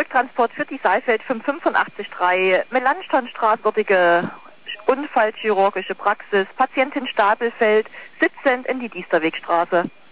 Pflegetransport für die Saalfeld 5883 Melanchthonstraße, dortige Unfallchirurgische Praxis, Patientin Stapelfeld, sitzend in die Diesterwegstraße.